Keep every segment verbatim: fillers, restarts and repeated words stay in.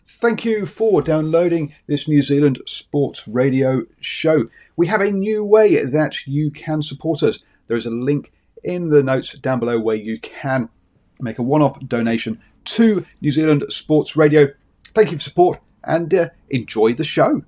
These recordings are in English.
Thank you for downloading this New Zealand Sports Radio show. We have a new way that you can support us. There is a link in the notes down below where you can make a one-off donation to New Zealand Sports Radio. Thank you for support and uh, enjoy the show.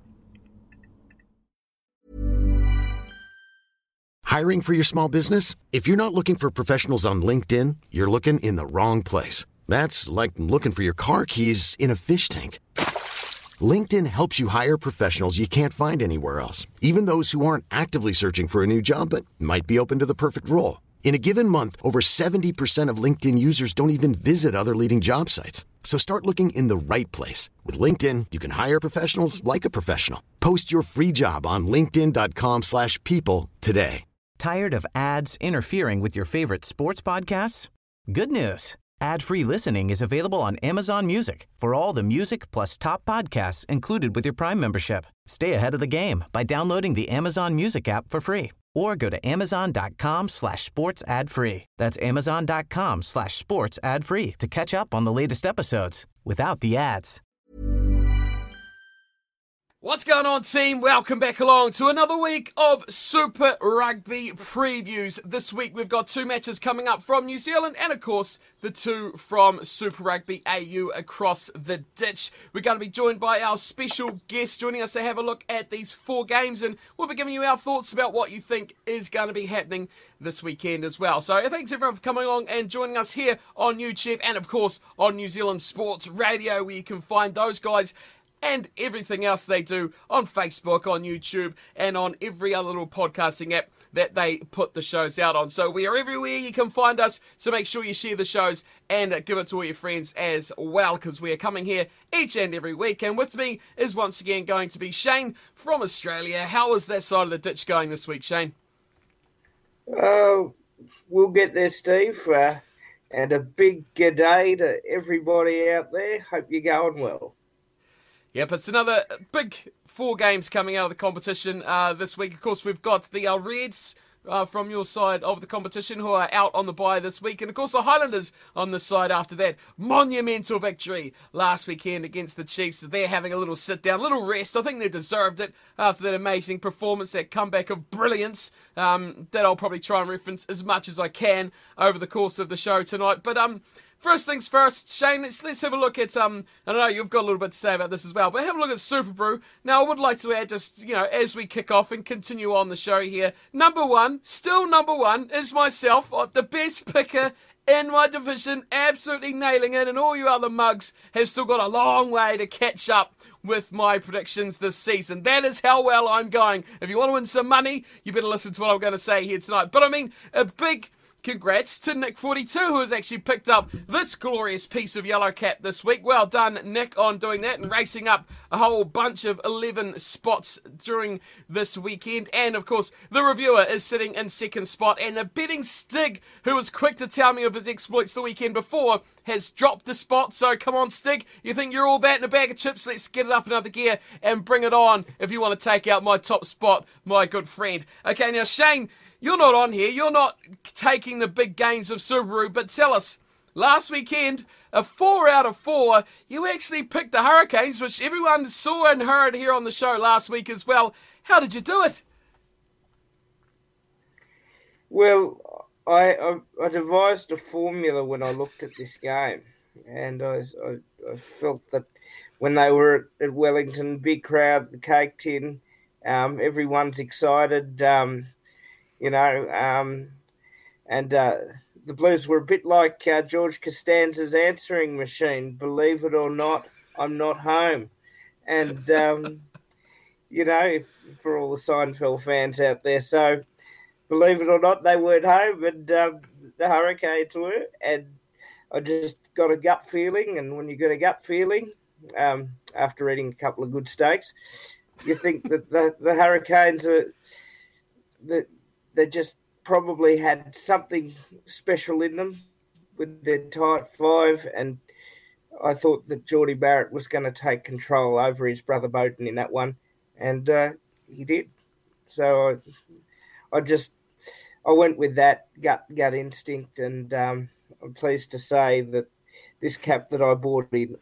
Hiring for your small business? If you're not looking for professionals on LinkedIn, you're looking in the wrong place. That's like looking for your car keys in a fish tank. LinkedIn helps you hire professionals you can't find anywhere else, even those who aren't actively searching for a new job but might be open to the perfect role. In a given month, over seventy percent of LinkedIn users don't even visit other leading job sites. So start looking in the right place. With LinkedIn, you can hire professionals like a professional. Post your free job on linkedin.com slash people today. Tired of ads interfering with your favorite sports podcasts? Good news. Ad-free listening is available on Amazon Music for all the music plus top podcasts included with your Prime membership. Stay ahead of the game by downloading the Amazon Music app for free or go to amazon.com slash sports ad free. That's amazon.com slash sports ad free to catch up on the latest episodes without the ads. What's going on, team? Welcome back along to another week of Super Rugby previews. This week we've got two matches coming up from New Zealand and, of course, the two from Super Rugby A U across the ditch. We're going to be joined by our special guest joining us to have a look at these four games, and we'll be giving you our thoughts about what you think is going to be happening this weekend as well. So thanks everyone for coming along and joining us here on YouTube and, of course, on New Zealand Sports Radio, where you can find those guys and everything else they do on Facebook, on YouTube, and on every other little podcasting app that they put the shows out on. So we are everywhere you can find us, so make sure you share the shows and give it to all your friends as well, because we are coming here each and every week. And with me is once again going to be Shane from Australia. How is that side of the ditch going this week, Shane? Uh, we'll get there, Steve. Uh, and a big g'day to everybody out there. Hope you're going well. Yep, it's another big four games coming out of the competition uh, this week. Of course, we've got the uh, Reds uh, from your side of the competition who are out on the bye this week. And, of course, the Highlanders on the side after that monumental victory last weekend against the Chiefs. They're having a little sit-down, a little rest. I think they deserved it after that amazing performance, that comeback of brilliance um, that I'll probably try and reference as much as I can over the course of the show tonight. But, um... First things first, Shane, let's, let's have a look at, um, I know you've got a little bit to say about this as well, but have a look at Super Brew. Now, I would like to add just, you know, as we kick off and continue on the show here, number one, still number one, is myself, the best picker in my division, absolutely nailing it, and all you other mugs have still got a long way to catch up with my predictions this season. That is how well I'm going. If you want to win some money, you better listen to what I'm going to say here tonight. But I mean, a big congrats to Nick forty-two, who has actually picked up this glorious piece of yellow cap this week. Well done, Nick, on doing that and racing up a whole bunch of eleven spots during this weekend. And, of course, the reviewer is sitting in second spot. And the betting Stig, who was quick to tell me of his exploits the weekend before, has dropped a spot. So, come on, Stig. You think you're all that in a bag of chips? Let's get it up another gear and bring it on if you want to take out my top spot, my good friend. Okay, now, Shane, you're not on here. You're not taking the big gains of Subaru, but tell us, last weekend, a four out of four, you actually picked the Hurricanes, which everyone saw and heard here on the show last week as well. How did you do it? Well, I, I, I devised a formula when I looked at this game, and I, I, I felt that when they were at Wellington, big crowd, the cake tin, um, everyone's excited, um, You know, um, and uh, the Blues were a bit like uh, George Costanza's answering machine. Believe it or not, I'm not home. And, um, you know, if, for all the Seinfeld fans out there. So, believe it or not, they weren't home, and um, the Hurricanes were. And I just got a gut feeling. And when you get a gut feeling, um, after eating a couple of good steaks, you think that the, the Hurricanes are... The, They just probably had something special in them with their tight five, and I thought that Geordie Barrett was going to take control over his brother Bowden in that one, and uh, he did. So I, I just I went with that gut gut instinct, and um, I'm pleased to say that this cap that I bought in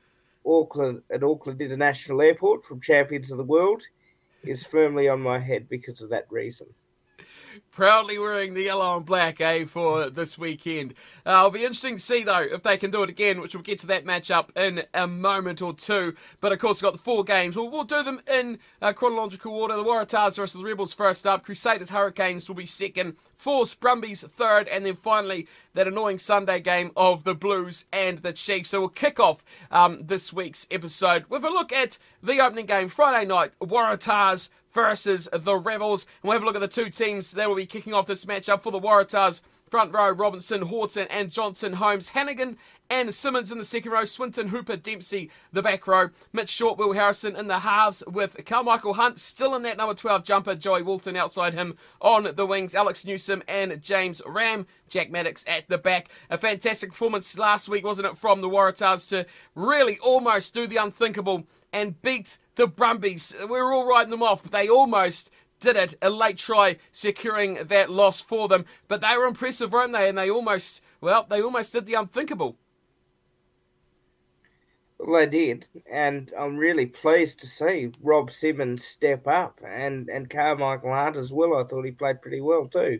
Auckland at Auckland International Airport from Champions of the World is firmly on my head because of that reason. Proudly wearing the yellow and black, eh, for this weekend. Uh, it'll be interesting to see, though, if they can do it again, which we'll get to that matchup in a moment or two. But, of course, we've got the four games. Well, we'll do them in uh, chronological order. The Waratahs versus the Rebels first up. Crusaders Hurricanes will be second. Force Brumbies third. And then, finally, that annoying Sunday game of the Blues and the Chiefs. So we'll kick off um, this week's episode with a look at the opening game, Friday night, Waratahs versus the Rebels. And we'll have a look at the two teams that will be kicking off this matchup. For the Waratahs, front row, Robinson, Horton and Johnson, Holmes, Hannigan and Simmons in the second row, Swinton, Hooper, Dempsey, the back row, Mitch Short, Will Harrison in the halves with Carmichael Hunt still in that number twelve jumper, Joey Walton outside him on the wings, Alex Newsom and James Ram, Jack Maddox at the back. A fantastic performance last week, wasn't it, from the Waratahs to really almost do the unthinkable and beat the Brumbies. We were all writing them off, but they almost did it. A late try securing that loss for them. But they were impressive, weren't they? And they almost, well, they almost did the unthinkable. Well, they did. And I'm really pleased to see Rob Simmons step up and, and Carmichael Hunt as well. I thought he played pretty well too.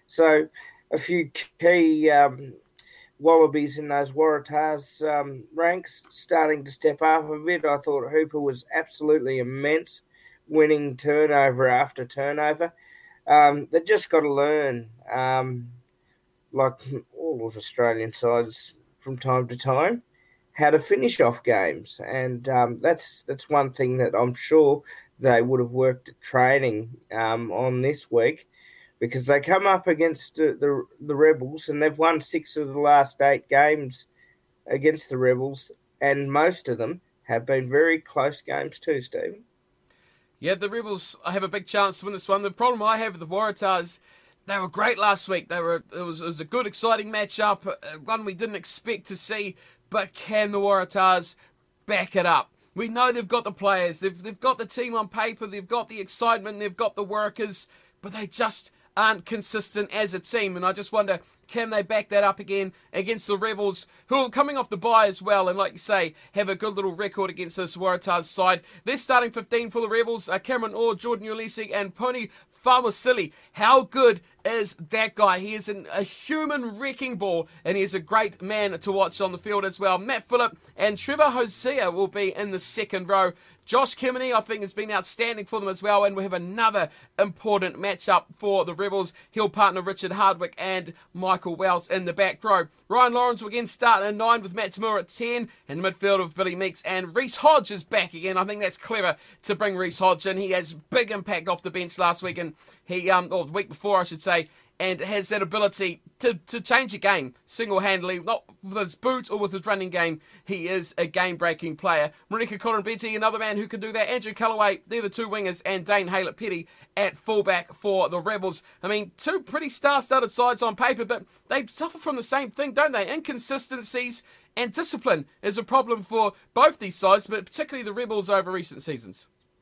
So a few key um, Wallabies in those Waratahs um, ranks starting to step up a bit. I thought Hooper was absolutely immense, winning turnover after turnover. Um, they've just got to learn, um, like all of Australian sides from time to time, how to finish off games. And um, that's that's one thing that I'm sure they would have worked at training um, on this week, because they come up against the, the the Rebels and they've won six of the last eight games against the Rebels, and most of them have been very close games too, Stephen. Yeah, the Rebels have a big chance to win this one. The problem I have with the Waratahs, they were great last week. They were it was, it was a good, exciting matchup, one we didn't expect to see, but can the Waratahs back it up? We know they've got the players, they've, they've got the team on paper, they've got the excitement, they've got the workers, but they just aren't consistent as a team. And I just wonder, can they back that up again against the Rebels, who are coming off the bye as well, and like you say, have a good little record against this Waratahs side. They're starting fifteen for the Rebels, uh, Cameron Orr, Jordan Ulisi and Pony Famasili. How good is that guy? He is an, a human wrecking ball, and he is a great man to watch on the field as well. Matt Phillip and Trevor Hosea will be in the second row. Josh Kemeny, I think, has been outstanding for them as well, and we have another important matchup for the Rebels. He'll partner Richard Hardwick and Michael Wells in the back row. Ryan Lawrence will again start at nine with Matt Tamura at ten, and the midfield of Billy Meeks, and Reece Hodge is back again. I think that's clever to bring Reece Hodge in. He has big impact off the bench last week, and he, um, or the week before, I should say, and has that ability to, to change a game single-handedly, not with his boot or with his running game. He is a game-breaking player. Marika Coren-Betty, another man who can do that. Andrew Callaway, they're the two wingers, and Dane Haylett-Petty at fullback for the Rebels. I mean, two pretty star-studded sides on paper, but they suffer from the same thing, don't they? Inconsistencies and discipline is a problem for both these sides, but particularly the Rebels over recent seasons.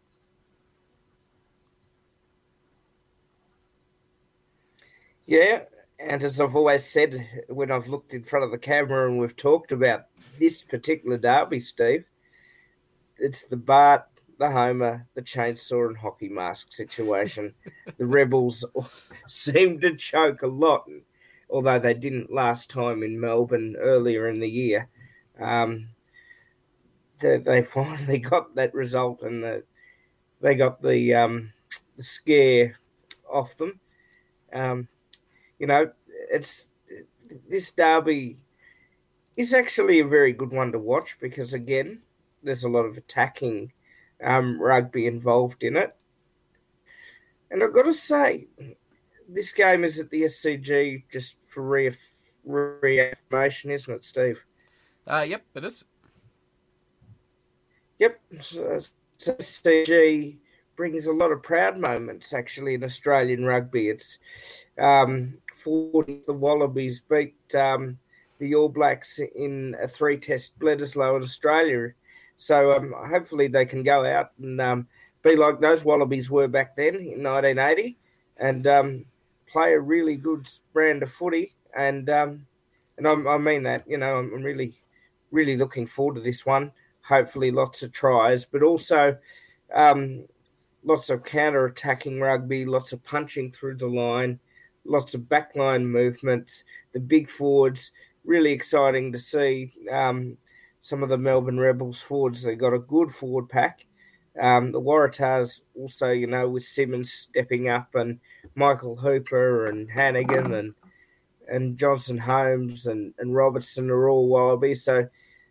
Yeah, and as I've always said when I've looked in front of the camera and we've talked about this particular derby, Steve, it's the Bart, the Homer, the chainsaw and hockey mask situation. The Rebels seem to choke a lot, although they didn't last time in Melbourne earlier in the year. Um, they, they finally got that result, and the, they got the, um, the scare off them. Um, You know, it's this derby is actually a very good one to watch because, again, there's a lot of attacking um, rugby involved in it. And I've got to say, this game is at the S C G just for reaff- reaffirmation, isn't it, Steve? Uh, yep, it is. Yep. So, so S C G brings a lot of proud moments, actually, in Australian rugby. It's um, forty, the Wallabies beat um, the All Blacks in a three-test Bledisloe in Australia. So um, hopefully they can go out and um, be like those Wallabies were back then in nineteen eighty and um, play a really good brand of footy. And um, and I, I mean that, you know, I'm really, really looking forward to this one. hopefully lots of tries, but also um, lots of counter-attacking rugby, lots of punching through the line, lots of backline movement, the big forwards. Really exciting to see um, some of the Melbourne Rebels forwards. They got a good forward pack. Um, the Waratahs also, you know, with Simmons stepping up and Michael Hooper and Hannigan and and Johnson Holmes and, and Robertson are all Wallabies. So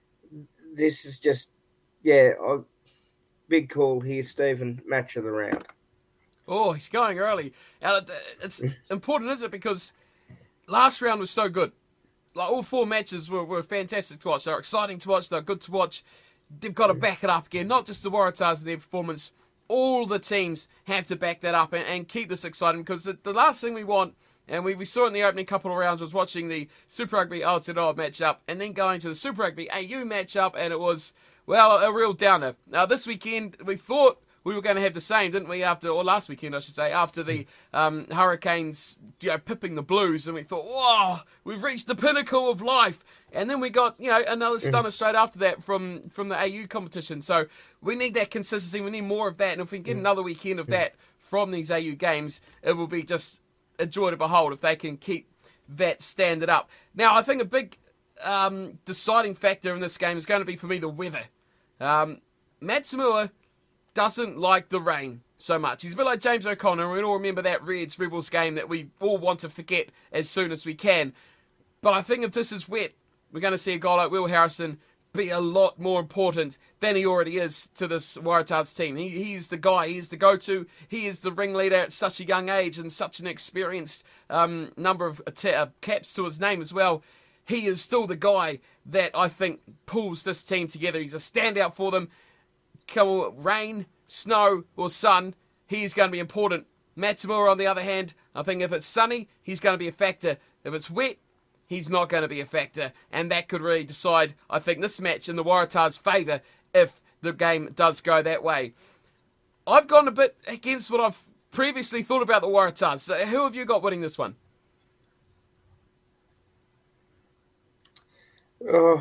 this is just, yeah, a big call here, Stephen. Match of the round. Oh, he's going early. And it's important, isn't it? Because last round was so good. Like, all four matches were, were fantastic to watch. They're exciting to watch. They're good to watch. They've got to back it up again. Not just the Waratahs and their performance. All the teams have to back that up and, and keep this exciting, because the, the last thing we want, and we, we saw in the opening couple of rounds, was watching the Super Rugby Aotearoa matchup and then going to the Super Rugby A U matchup, and it was, well, a real downer. Now, this weekend, we thought we were going to have the same, didn't we, after, or last weekend, I should say, after the um, Hurricanes, you know, pipping the Blues, and we thought, whoa, we've reached the pinnacle of life. And then we got, you know, another stunner straight after that from, from the A U competition. So we need that consistency. We need more of that. And if we can get another weekend of that from these A U games, it will be just a joy to behold if they can keep that standard up. Now, I think a big um, deciding factor in this game is going to be, for me, the weather. Um, Matt To'omua doesn't like the rain so much. He's a bit like James O'Connor, and we all remember that Reds Rebels game that we all want to forget as soon as we can. But I think if this is wet, we're going to see a guy like Will Harrison be a lot more important than he already is to this Waratahs team. He, he's the guy, he is the go-to, he is the ringleader at such a young age and such an experienced um, number of uh, caps to his name as well. He is still the guy that I think pulls this team together. He's a standout for them. Come rain, snow or sun, he's going to be important. Matt To'omua, on the other hand, I think if it's sunny, he's going to be a factor. If it's wet, he's not going to be a factor, and that could really decide, I think, this match in the Waratahs' favour if the game does go that way. I've gone a bit against what I've previously thought about the Waratahs. So who have you got winning this one? Oh,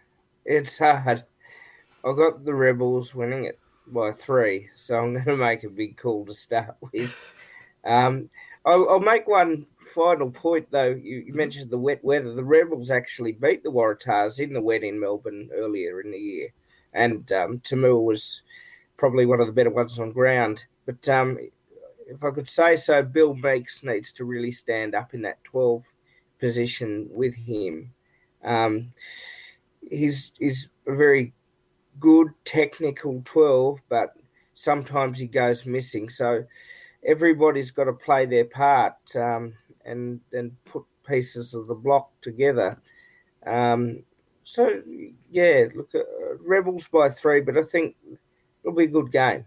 it's hard. I've got the Rebels winning it by three, so I'm going to make a big call to start with. Um, I'll, I'll make one final point, though. You, you mentioned the wet weather. The Rebels actually beat the Waratahs in the wet in Melbourne earlier in the year, and um, To'omua was probably one of the better ones on ground. But um, if I could say so, Bill Meeks needs to really stand up in that twelve position with him. Um, he's, he's a very good technical twelve, but sometimes he goes missing. So everybody's got to play their part um, and and put pieces of the block together. Um, so, yeah, look, uh, Rebels by three, but I think it'll be a good game.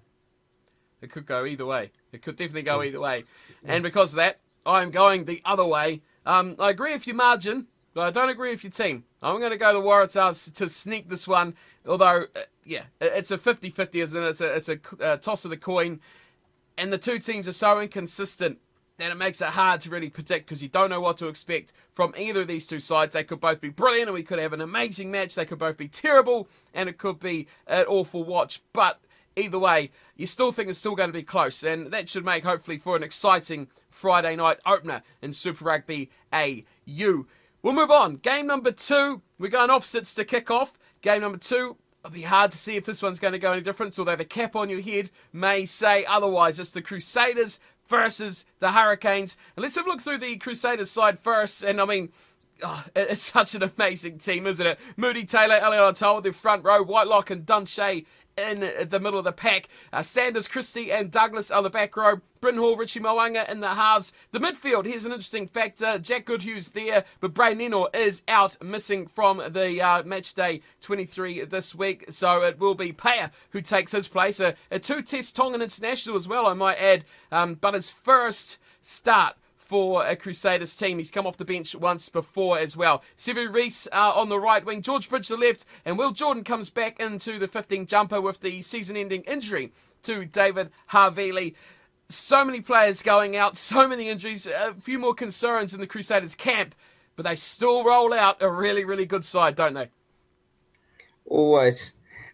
It could go either way. It could definitely go either way. And because of that, I'm going the other way. Um, I agree with your margin, but I don't agree with your team. I'm going to go the Waratahs to sneak this one, although, uh, yeah, it's a fifty-fifty, isn't it? It's a, it's a uh, toss of the coin. And the two teams are so inconsistent that it makes it hard to really predict, because you don't know what to expect from either of these two sides. They could both be brilliant and we could have an amazing match. They could both be terrible and it could be an awful watch. But either way, you still think it's still going to be close. And that should make, hopefully, for an exciting Friday night opener in Super Rugby A U. We'll move on. Game number two. We're going opposites to kick off. Game number two. It'll be hard to see if this one's going to go any different, although the cap on your head may say otherwise. It's the Crusaders versus the Hurricanes. And let's have a look through the Crusaders side first. And I mean, oh, it's such an amazing team, isn't it? Moody Taylor, Elliot Otoa, the front row, Whitelock and Dunshay in the middle of the pack. Uh, Sanders, Christie and Douglas are the back row. Bryn Hall, Richie Mo'unga in the halves. The midfield, here's an interesting factor. Jack Goodhue's there, but Bray Neno is out, missing from the uh, match day twenty-three this week. So it will be Paya who takes his place. A, a two-test Tongan international as well, I might add. Um, but his first start for a Crusaders team. He's come off the bench once before as well. Sevu Reece uh, on the right wing, George Bridge the left, and Will Jordan comes back into the fifteen jumper with the season-ending injury to David Havili. So many players going out, so many injuries, a few more concerns in the Crusaders camp, but they still roll out a really, really good side, don't they? Always.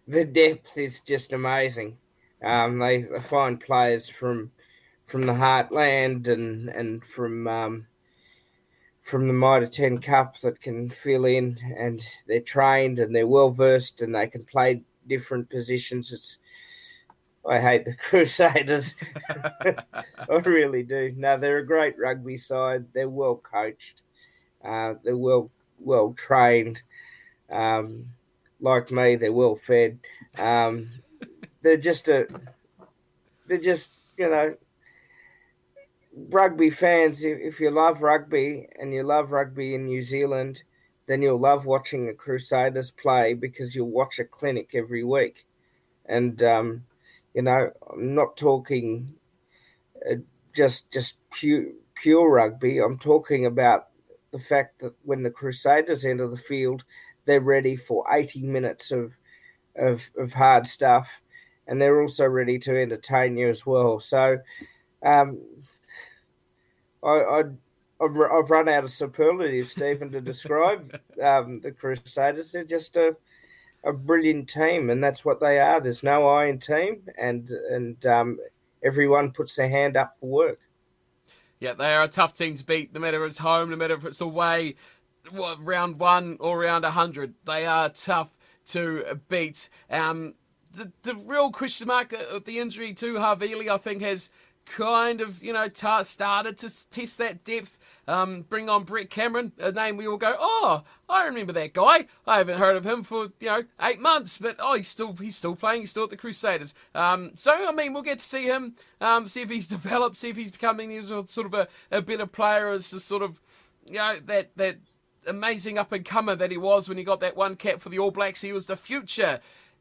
the depth is just amazing. Um, they, they find players from from the heartland and and from um, from the Mitre ten Cup that can fill in, and they're trained and they're well versed and they can play different positions. It's I hate the Crusaders. I really do. No, they're a great rugby side. They're well coached. Uh, they're well well trained. Um, like me, they're well fed. Um, they're just a. They're just you know. Rugby fans, if you love rugby and you love rugby in New Zealand, then you'll love watching the Crusaders play because you'll watch a clinic every week. And, um, you know, I'm not talking uh, just just pure, pure rugby. I'm talking about the fact that when the Crusaders enter the field, they're ready for eighty minutes of, of, of hard stuff, and they're also ready to entertain you as well. So, um, I, I, I've run out of superlatives, Stephen, to describe um, the Crusaders. They're just a, a brilliant team, and that's what they are. There's no I in team, and and um, everyone puts their hand up for work. Yeah, they are a tough team to beat, no matter if it's home, no matter if it's away, what, round one or round one hundred. They are tough to beat. Um, the, the real question mark, uh, the injury to Havili, I think, has kind of, you know, t- started to test that depth. Um, bring on Brett Cameron, a name we all go, oh, I remember that guy. I haven't heard of him for, you know, eight months, but oh, he's still he's still playing. He's still at the Crusaders. Um, so I mean, we'll get to see him, um, see if he's developed, see if he's becoming he's a, sort of a, a better player as the sort of, you know, that that amazing up and comer that he was when he got that one cap for the All Blacks. He was the future.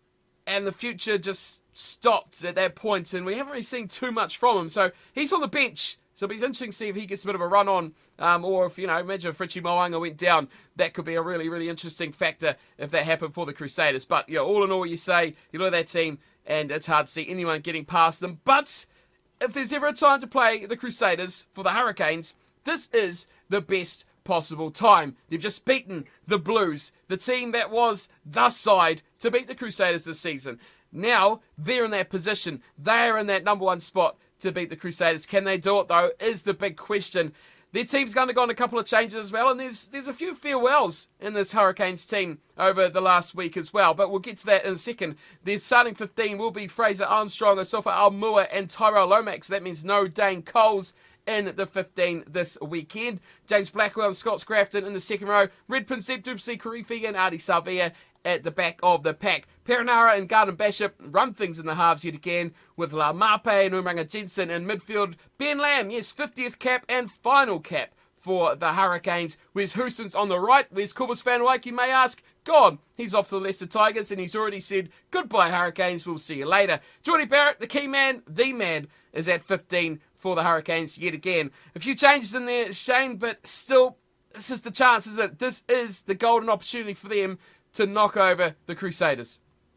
And the future just stopped at that point, and we haven't really seen too much from him. So he's on the bench. So it'll be interesting to see if he gets a bit of a run on, um, or if, you know, imagine if Richie Mo'unga went down. That could be a really, really interesting factor if that happened for the Crusaders. But, you know, all in all, you say, you look at that team, and it's hard to see anyone getting past them. But if there's ever a time to play the Crusaders for the Hurricanes, this is the best possible time. They've just beaten the Blues, the team that was the side to beat the Crusaders this season. Now they're in that position. They're in that number one spot to beat the Crusaders. Can they do it, though, is the big question. Their team's going to go on a couple of changes as well, and there's there's a few farewells in this Hurricanes team over the last week as well, but we'll get to that in a second. Their starting fifteen will be Fraser Armstrong, Asofa Aumua, and Tyrell Lomax. That means no Dane Coles in the fifteen this weekend. James Blackwell and Scott Scrafton in the second row. Red Pinsep, Dubsi Karifi and Ardie Savea at the back of the pack. Perenara and Garden Bishop run things in the halves yet again, with La Mape and Umranga Jensen in midfield. Ben Lamb, yes, fiftieth cap and final cap for the Hurricanes. Where's Houston's on the right? Where's Kubus Van Wyk, you may ask? Gone. He's off to the Leicester Tigers, and he's already said, goodbye Hurricanes, we'll see you later. Jordy Barrett, the key man, the man, is at fifteen for the Hurricanes yet again. A few changes in there, Shane, but still, this is the chance, isn't it? This is the golden opportunity for them to knock over the Crusaders.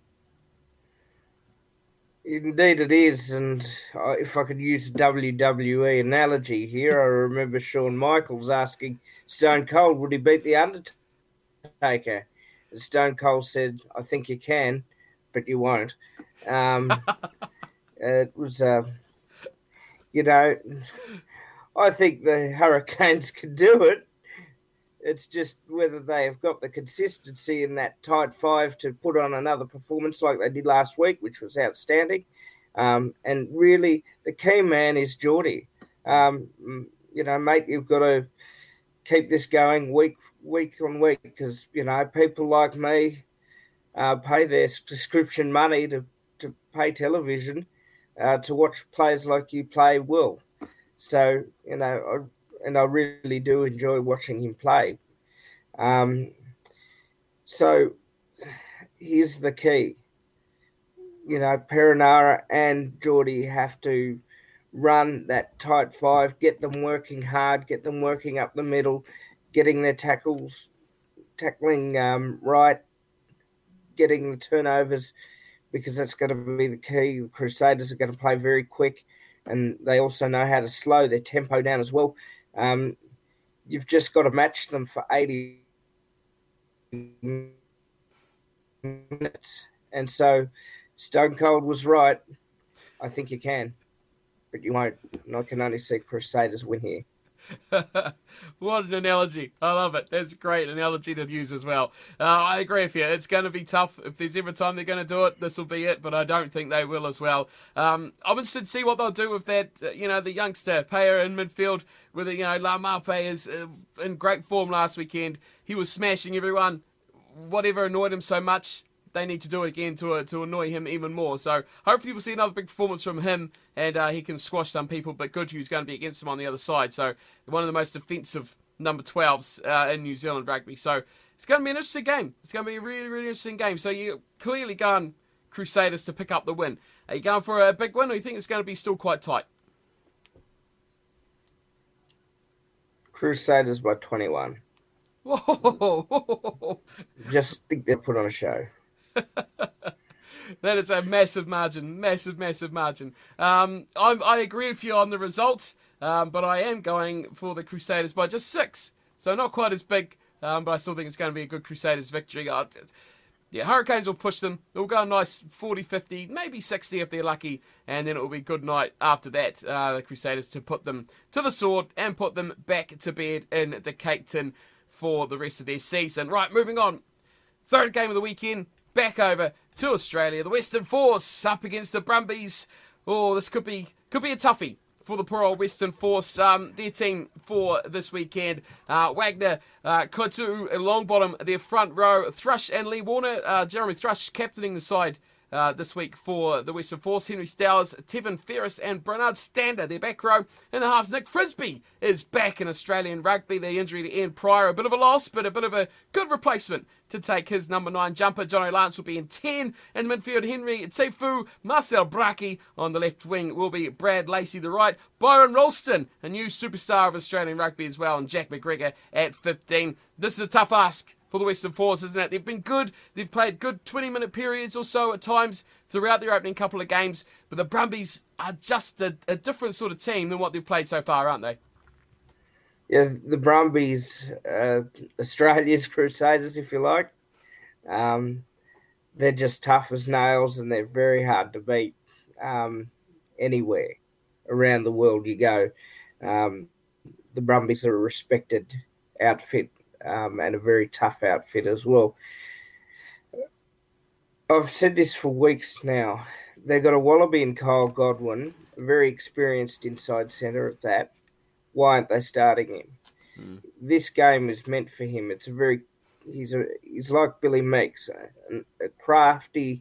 Indeed it is, and if I could use a W W E analogy here, I remember Shawn Michaels asking Stone Cold, would he beat The Undertaker? And Stone Cold said, I think you can, but you won't. Um, it was, uh, you know, I think the Hurricanes can do it. It's just whether they have got the consistency in that tight five to put on another performance like they did last week, which was outstanding. Um, and really, the key man is Geordie. Um, you know, mate, you've got to keep this going week week on week because, you know, people like me uh, pay their prescription money to, to pay television uh, to watch players like you play well. So, you know, I, and I really do enjoy watching him play. Um, so here's the key. You know, Perenara and Geordie have to run that tight five, get them working hard, get them working up the middle, getting their tackles, tackling um, right, getting the turnovers, because that's going to be the key. The Crusaders are going to play very quick, and they also know how to slow their tempo down as well. Um, you've just got to match them for eighty minutes, And so Stone Cold was right. I think you can, but you won't. And I can only see Crusaders win here. What an analogy. I love it. That's a great analogy to use as well. Uh, I agree with you. It's going to be tough. If there's ever time they're going to do it, this will be it, but I don't think they will as well. Um, I'm interested to see what they'll do with that, uh, you know, the youngster Payer in midfield, with, you know, Laumape is uh, in great form last weekend. He was smashing everyone. Whatever annoyed him so much, they need to do it again to uh, to annoy him even more. So hopefully we'll see another big performance from him, and uh, he can squash some people. But good, who's going to be against him on the other side. So one of the most defensive number twelves uh, in New Zealand rugby. So it's going to be an interesting game. It's going to be a really, really interesting game. So you're clearly going Crusaders to pick up the win. Are you going for a big win, or you think it's going to be still quite tight? Crusaders by twenty-one. Whoa! Just think they'll put on a show. That is a massive margin, massive, massive margin. Um, I, I agree with you on the result, um, but I am going for the Crusaders by just six. So not quite as big, um, but I still think it's going to be a good Crusaders victory. Uh, yeah, Hurricanes will push them. They'll go a nice forty fifty, maybe sixty if they're lucky, and then it will be good night after that, uh, the Crusaders, to put them to the sword and put them back to bed in the cake tin for the rest of their season. Right, moving on. Third game of the weekend. Back over to Australia. The Western Force up against the Brumbies. Oh, this could be could be a toughie for the poor old Western Force. Um, their team for this weekend. Uh, Wagner, uh, Kotu, Longbottom, their front row. Thrush and Lee Warner. Uh, Jeremy Thrush captaining the side uh, this week for the Western Force. Henry Stowers, Tevin Ferris and Bernard Stander, their back row. In the halves, Nick Frisby is back in Australian rugby. The injury to Ian Pryor, a bit of a loss, but a bit of a good replacement to take his number nine jumper. Johnny Lance will be in ten. In midfield, Henry Tsefu, Marcel Braki. On the left wing will be Brad Lacey, the right. Byron Ralston, a new superstar of Australian rugby as well, and Jack McGregor at fifteen. This is a tough ask for the Western Force, isn't it? They've been good. They've played good twenty-minute periods or so at times throughout their opening couple of games, but the Brumbies are just a, a different sort of team than what they've played so far, aren't they? Yeah, the Brumbies, uh, Australia's Crusaders, if you like. Um, they're just tough as nails, and they're very hard to beat um, anywhere around the world you go. Um, the Brumbies are a respected outfit um, and a very tough outfit as well. I've said this for weeks now. They've got a Wallaby in Kyle Godwin, a very experienced inside centre at that. Why aren't they starting him? Mm. This game is meant for him. It's a very, he's a he's like Billy Meeks, a, a crafty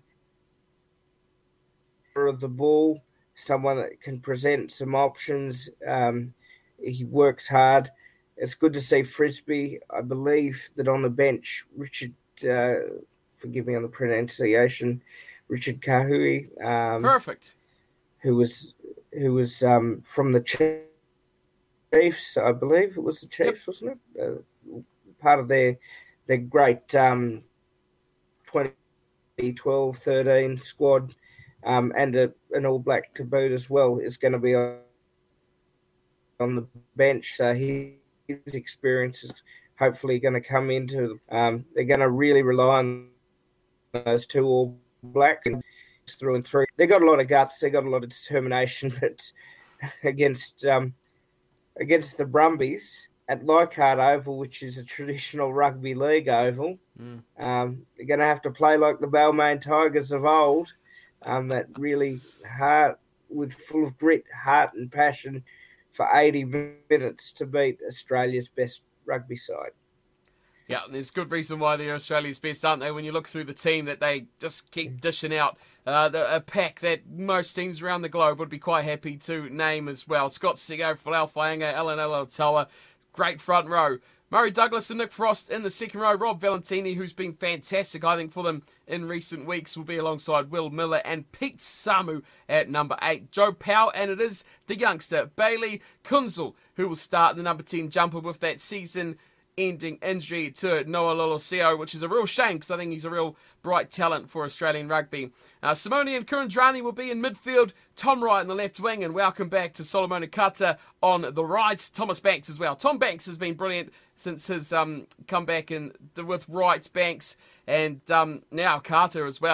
of the ball, someone that can present some options. Um, he works hard. It's good to see Frisby. I believe that on the bench, Richard, uh, forgive me on the pronunciation, Richard Kahui. Um, Perfect. Who was who was um, from the Chiefs, I believe it was the Chiefs, yep. wasn't it? Uh, part of their their great um, twenty twelve thirteen squad, um, and a, an All Black to boot as well is going to be on, on the bench. So he, his experience is hopefully going to come into. Um, they're going to really rely on those two All Blacks through and through. They got a lot of guts. They got a lot of determination, but against. Um, Against the Brumbies at Leichhardt Oval, which is a traditional rugby league oval, mm. um, they're going to have to play like the Balmain Tigers of old, um, that really heart, with full of grit, heart and passion for eighty minutes to beat Australia's best rugby side. Yeah, there's good reason why they're Australia's best, aren't they? When you look through the team, that they just keep dishing out uh, the, a pack that most teams around the globe would be quite happy to name as well. Scott Sego, Folau Fainga, Alan Alatoa, great front row. Murray Douglas and Nick Frost in the second row. Rob Valentini, who's been fantastic, I think, for them in recent weeks, will be alongside Will Miller and Pete Samu at number eight. Joe Powell, and it is the youngster, Bailey Kunzel, who will start the number ten jumper with that season ending injury to Noah Loloseo, which is a real shame because I think he's a real bright talent for Australian rugby. Uh, Simone and Kurandrani will be in midfield, Tom Wright in the left wing, and welcome back to Solomon Kata on the right. Thomas Banks as well. Tom Banks has been brilliant since his um, comeback in, with Wright, Banks, and um, now Carter as well.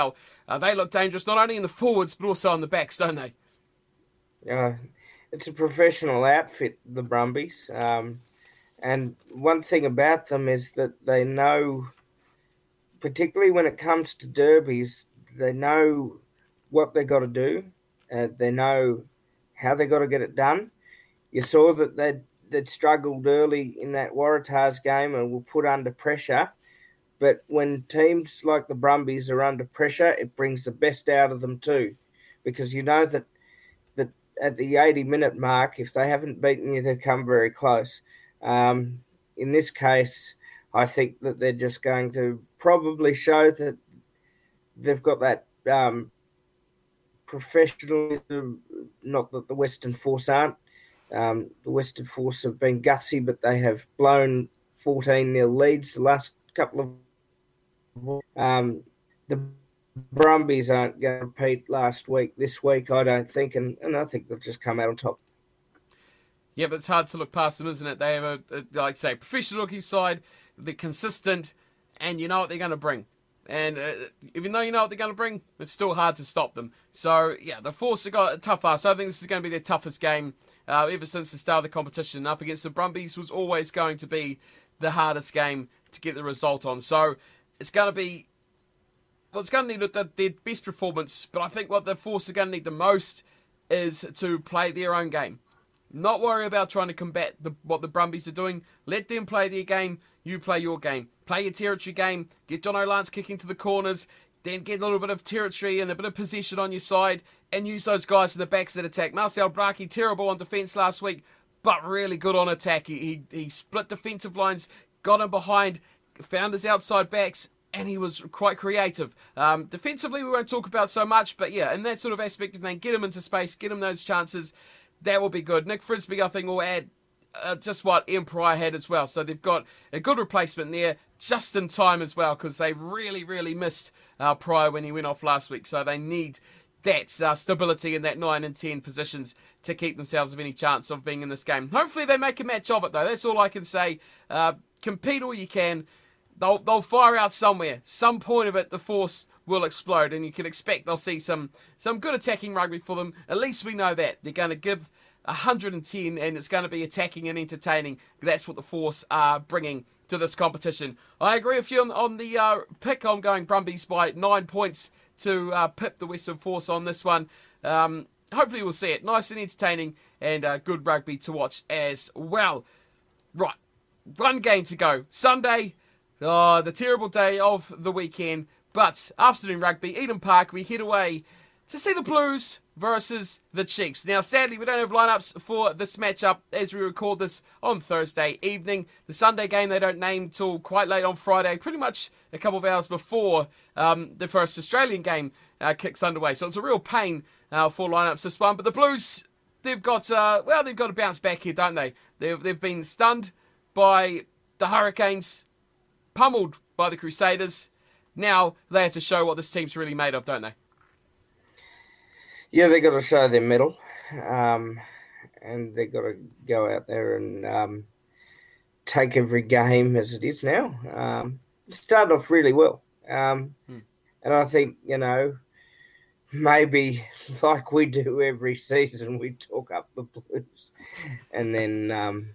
uh, they look dangerous not only in the forwards but also on the backs, don't they? Uh, it's a professional outfit, the Brumbies. Um, and one thing about them is that they know, particularly when it comes to derbies, they know what they got to do. Uh, they know how they got to get it done. You saw that they'd, they'd struggled early in that Waratahs game and were put under pressure. But when teams like the Brumbies are under pressure, it brings the best out of them too. Because you know that, that at the eighty-minute mark, if they haven't beaten you, they've come very close. Um, in this case, I think that they're just going to probably show that they've got that um, professionalism, not that the Western Force aren't. Um, the Western Force have been gutsy, but they have blown fourteen nil leads the last couple of Um, the Brumbies aren't going to repeat last week. This week, I don't think, and, and I think they'll just come out on top. Yeah, but it's hard to look past them, isn't it? They have a, a like I say, professional looking side. They're consistent, and you know what they're going to bring. And uh, even though you know what they're going to bring, it's still hard to stop them. So, yeah, the Force have got a tough ask. I think this is going to be their toughest game uh, ever since the start of the competition. Up against the Brumbies was always going to be the hardest game to get the result on. So, it's going to be, well, it's going to need their best performance, but I think what the Force are going to need the most is to play their own game. Not worry about trying to combat the, what the Brumbies are doing. Let them play their game, you play your game. Play your territory game, get John O'Lance kicking to the corners, then get a little bit of territory and a bit of possession on your side, and use those guys in the backs that attack. Marcel Braki, terrible on defence last week, but really good on attack. He, he, he split defensive lines, got him behind, found his outside backs, and he was quite creative. Um, defensively, we won't talk about so much, but yeah, in that sort of aspect of thing, get him into space, get him those chances, that will be good. Nick Frisby, I think, will add uh, just what Ian Pryor had as well. So they've got a good replacement there, just in time as well, because they really, really missed uh, Pryor when he went off last week. So they need that uh, stability in that nine and ten positions to keep themselves of any chance of being in this game. Hopefully they make a match of it, though. That's all I can say. Uh, compete all you can. They'll, they'll fire out somewhere. Some point of it, the Force will explode, and you can expect they'll see some, some good attacking rugby for them. At least we know that. They're going to give one hundred ten, and it's going to be attacking and entertaining. That's what the Force are bringing to this competition. I agree with you on, on the uh, pick. I'm going Brumbies by nine points to uh, pip the Western Force on this one. Um, hopefully we'll see it. Nice and entertaining, and uh, good rugby to watch as well. Right, one game to go. Sunday, oh, the terrible day of the weekend, but afternoon rugby, Eden Park, we head away to see the Blues versus the Chiefs. Now, sadly, we don't have lineups for this matchup as we record this on Thursday evening. The Sunday game they don't name till quite late on Friday, pretty much a couple of hours before um, the first Australian game uh, kicks underway. So it's a real pain uh, for lineups this one. But the Blues, they've got, uh, well, they've got to bounce back here, don't they? They've, they've been stunned by the Hurricanes, pummeled by the Crusaders. Now they have to show what this team's really made of, don't they? Yeah, they got to show their mettle, um, and they got to go out there and um, take every game as it is now. Um, started off really well, um, hmm. and I think, you know, maybe like we do every season, we talk up the Blues, and then um,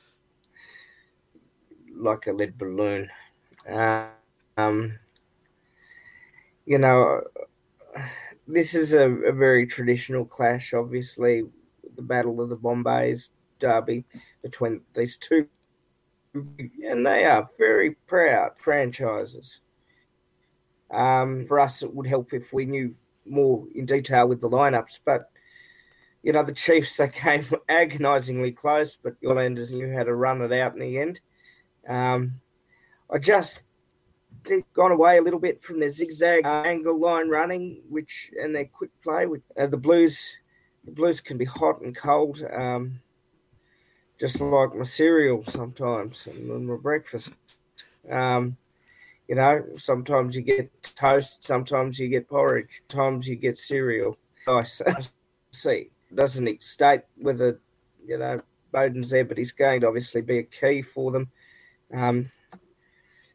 like a lead balloon, uh, um, you know. This is a, a very traditional clash, obviously, the Battle of the Bombays derby between these two. And they are very proud franchises. Um, for us, it would help if we knew more in detail with the lineups. But, you know, the Chiefs, they came agonisingly close, but the Islanders knew how to run it out in the end. Um, I just... They've gone away a little bit from their zigzag uh, angle line running, which and their quick play. With uh, the Blues, the Blues can be hot and cold, um, just like my cereal sometimes and my breakfast. Um, you know, sometimes you get toast, sometimes you get porridge, sometimes you get cereal. I see. Doesn't state whether, you know, Bowden's there, but he's going to obviously be a key for them. Um,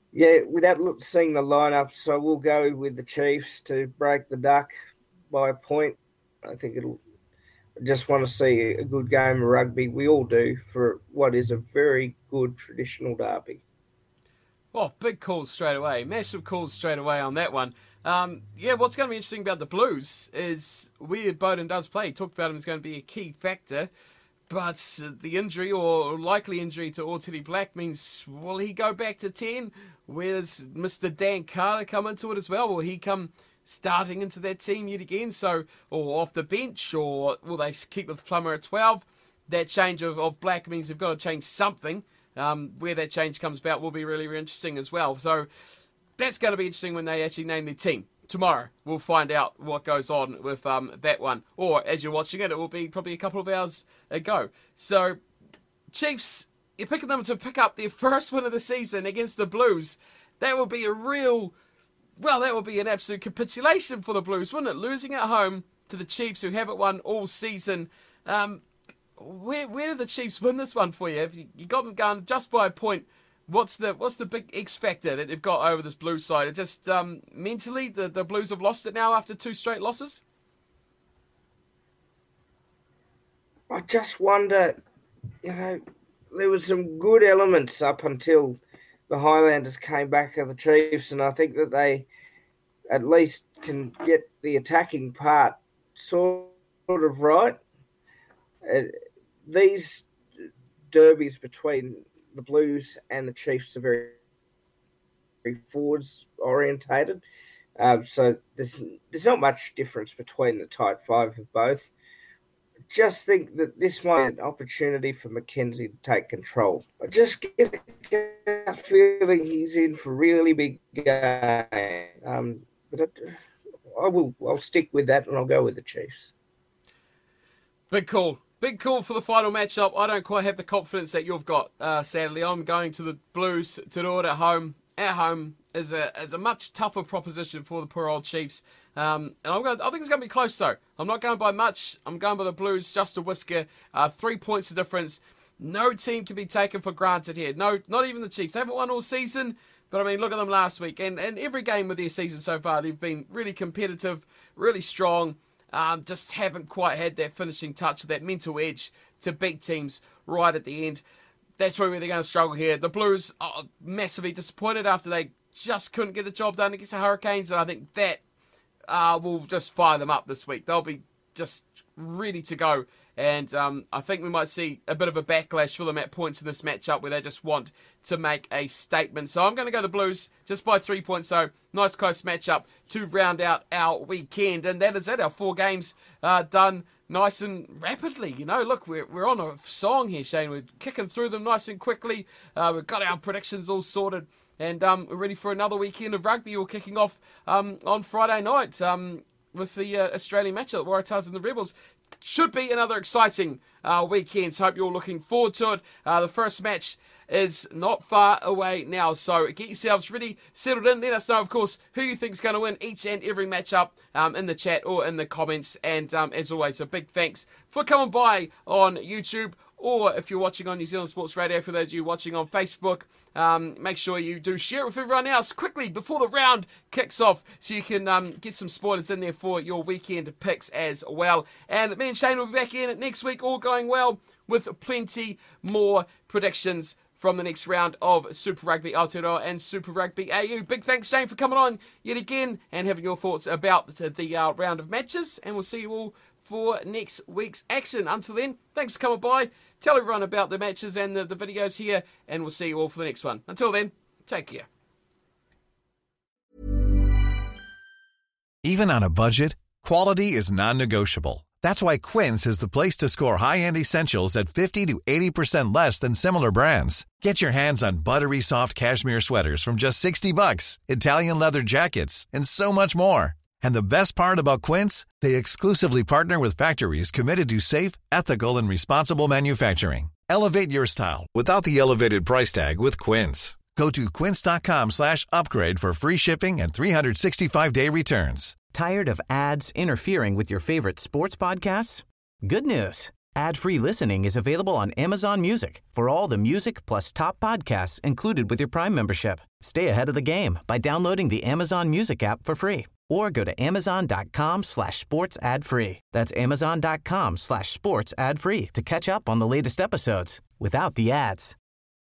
Yeah, without look, seeing the lineup, so we'll go with the Chiefs to break the duck by a point. I think it'll. I just want to see a good game of rugby. We all do for what is a very good traditional derby. Oh, big calls straight away. Massive calls straight away on that one. Um, yeah, what's going to be interesting about the Blues is where Beauden does play. He talked about him as going to be a key factor. But the injury or likely injury to Otiri Black means, will he go back to ten? Where does Mister Dan Carter come into it as well? Will he come starting into that team yet again? So, or off the bench, or will they keep with Plummer at twelve? That change of, of Black means they've got to change something. Um, where that change comes about will be really, really interesting as well. So that's going to be interesting when they actually name their team. Tomorrow, we'll find out what goes on with um, that one. Or, as you're watching it, it will be probably a couple of hours ago. So, Chiefs, you're picking them to pick up their first win of the season against the Blues. That will be a real, well, that will be an absolute capitulation for the Blues, wouldn't it? Losing at home to the Chiefs, who haven't won all season. Um, where where did the Chiefs win this one for you? If you, you got them going just by a point. What's the what's the big X factor that they've got over this Blues side? It just um, mentally, the, the Blues have lost it now after two straight losses? I just wonder, you know, there was some good elements up until the Highlanders came back of the Chiefs, and I think that they at least can get the attacking part sort of right. Uh, these derbies between the Blues and the Chiefs are very, very forwards orientated. Um, so there's there's not much difference between the tight five of both. Just think that this might be an opportunity for Mackenzie to take control. I just get a feeling he's in for a really big game. Um, but I, I will I'll stick with that and I'll go with the Chiefs. Big call. Big call for the final matchup. I don't quite have the confidence that you've got, uh, sadly. I'm going to the Blues to do it at home. At home is a is a much tougher proposition for the poor old Chiefs. Um, and I'm going, I think it's going to be close, though. I'm not going by much. I'm going by the Blues, just a whisker. Uh, three points of difference. No team can be taken for granted here. No, not even the Chiefs. They haven't won all season. But, I mean, look at them last week. And, and every game of their season so far, they've been really competitive, really strong. Um, just haven't quite had that finishing touch, that mental edge to beat teams right at the end. That's where they're going to struggle here. The Blues are massively disappointed after they just couldn't get the job done against the Hurricanes, and I think that uh, will just fire them up this week. They'll be just ready to go, and um, I think we might see a bit of a backlash for them at points in this matchup where they just want to make a statement. So I'm going to go the Blues just by three points. So nice close matchup to round out our weekend. And that is it. Our four games uh, done nice and rapidly. You know, look, we're, we're on a song here, Shane. We're kicking through them nice and quickly. Uh, we've got our predictions all sorted. And um, we're ready for another weekend of rugby. We're kicking off um, on Friday night um, with the uh, Australian matchup, the Waratahs and the Rebels. Should be another exciting uh, weekend. So hope you're all looking forward to it. Uh, the first match is not far away now, so get yourselves ready, settled in. Let us know, of course, who you think is going to win each and every matchup um, in the chat or in the comments. And um, as always, a big thanks for coming by on YouTube, or if you're watching on New Zealand Sports Radio, for those of you watching on Facebook, um, make sure you do share it with everyone else quickly before the round kicks off, so you can um, get some spoilers in there for your weekend picks as well. And me and Shane will be back in next week, all going well, with plenty more predictions from the next round of Super Rugby Aotearoa and Super Rugby A U. Big thanks, Shane, for coming on yet again and having your thoughts about the, the uh, round of matches. And we'll see you all for next week's action. Until then, thanks for coming by. Tell everyone about the matches and the, the videos here, and we'll see you all for the next one. Until then, take care. Even on a budget, quality is non-negotiable. That's why Quince is the place to score high-end essentials at fifty to eighty percent less than similar brands. Get your hands on buttery soft cashmere sweaters from just sixty bucks, Italian leather jackets, and so much more. And the best part about Quince, they exclusively partner with factories committed to safe, ethical, and responsible manufacturing. Elevate your style without the elevated price tag with Quince. Go to quince.com slash upgrade for free shipping and three sixty-five day returns. Tired of ads interfering with your favorite sports podcasts? Good news. Ad-free listening is available on Amazon Music for all the music plus top podcasts included with your Prime membership. Stay ahead of the game by downloading the Amazon Music app for free or go to amazon.com slash sports ad free. That's amazon.com slash sports ad free to catch up on the latest episodes without the ads.